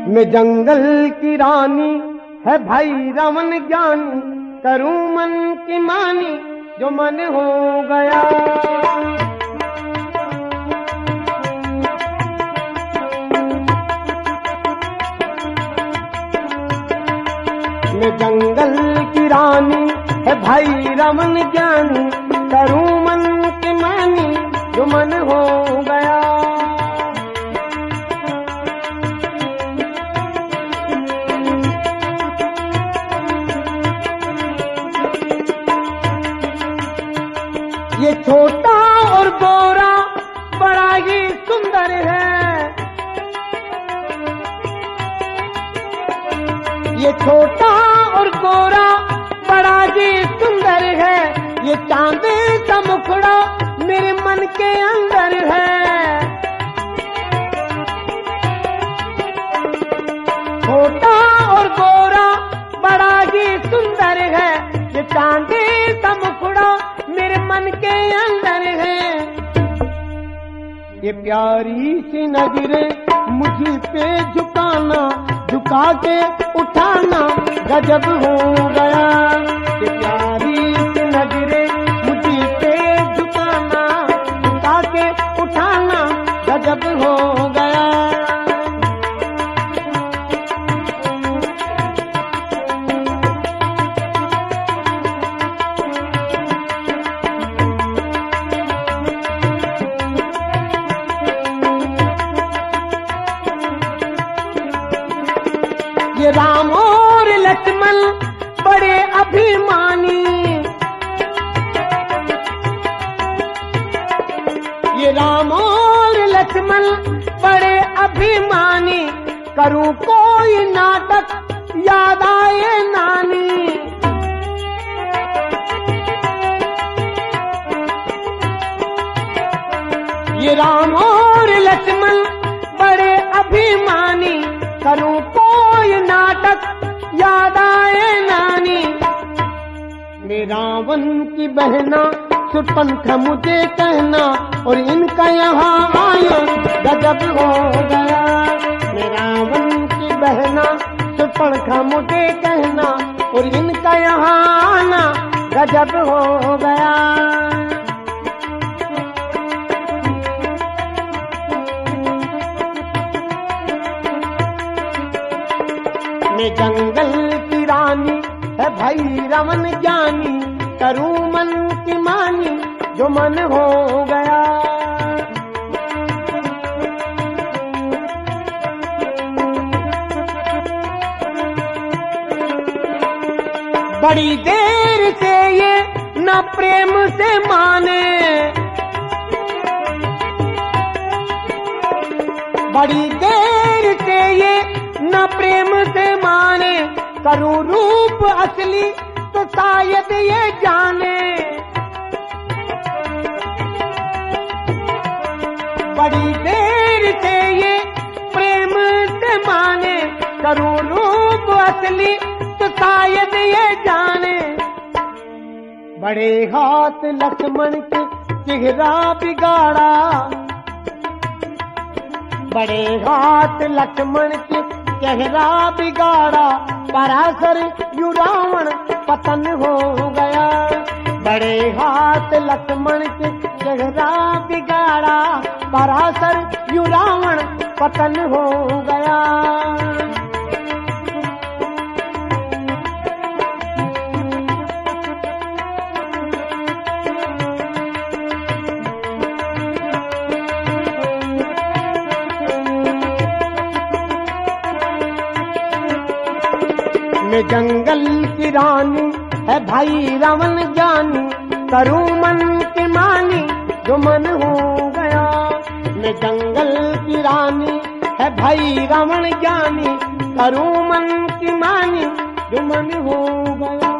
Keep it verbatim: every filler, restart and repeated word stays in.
मैं जंगल की रानी है भाई रावण ज्ञानी, करूं मन की मानी जो मन हो गया। मैं जंगल की रानी है भाई रावण ज्ञानी, करूं मन की मानी जो मन हो गया। ये छोटा और गोरा बड़ा ही सुंदर है, ये छोटा और गोरा बड़ा ही सुंदर है, ये चांदे का मुखड़ा मेरे मन के अंदर है। छोटा और गोरा बड़ा ही सुंदर है, ये चांदे का मुखड़ा मेरे मन के अंदर है। ये प्यारी सी नजरें मुझे पे झुकाना, झुका के उठाना गजब हो गया। ये प्यारी सी नजरें मुझे पे झुकाना, झुका के उठाना गजब हो गया। ये राम और लक्ष्मण बड़े अभिमानी, ये राम और लक्ष्मण बड़े अभिमानी, करूं कोई नाटक याद आए नानी। ये राम और लक्ष्मण बड़े अभिमानी, करूं कोई नाटक याद आए नानी। मैं रावण की बहना सुपंखा मुझे कहना, और इनका यहाँ आया गजब हो गया। मैं रावण की बहना सुपंखा मुझे कहना, और इनका यहाँ आना गजब हो गया। मैं जंगल की रानी है भाई रावण ज्ञानी, करूं मन की मानी जो मन हो गया। बड़ी देर से ये न प्रेम से माने, बड़ी देर से ये न प्रेम से माने, करूं रूप असली तो शायद ये जाने। बड़ी देर से ये प्रेम से माने, करूं रूप असली तो शायद ये जाने। बड़े हाथ लक्ष्मण के चेहरा बिगाड़ा, बड़े हाथ लक्ष्मण के चेहरा बिगाड़ा, पराशर यू रावण पतन हो गया। बड़े हाथ लक्ष्मण के चेहरा बिगाड़ा, पराशर यू रावण पतन हो गया। मैं जंगल की रानी है भाई रावण ज्ञानी, करूं मन की मानी जो मन हो गया। मैं जंगल की रानी है भाई रावण ज्ञानी, करूं मन की मानी जो मन हो गया।